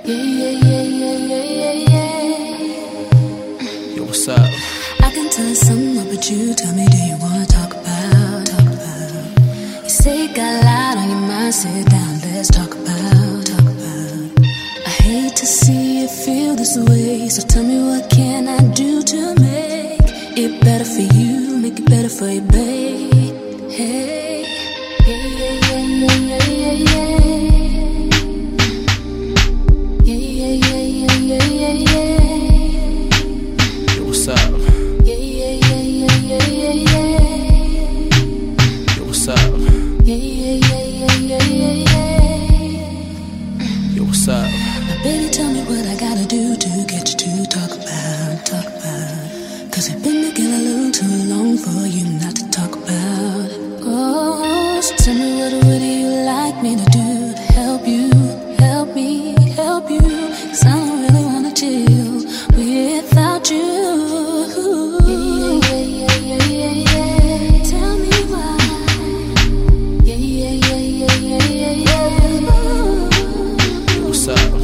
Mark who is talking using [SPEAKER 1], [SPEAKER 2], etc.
[SPEAKER 1] Yo, what's up?
[SPEAKER 2] I can tell you something up with you. Tell me, do you wanna talk about? You say you got a lot on your mind. Sit down, let's talk about. I hate to see you feel this way, so tell me, what can I do to make it better for you, make it better for you, babe? Hey,
[SPEAKER 1] Yo, what's up? Yo, what's up? Yo, what's up?
[SPEAKER 2] Now, baby, tell me what I gotta do to get you to talk about. Cause we've been together a little too long for you not to talk about. Oh, so tell me, what do you like me to do to help you, help me, help you? Cause I don't really wanna chill without you. Tell me why.
[SPEAKER 1] Yo, what's up?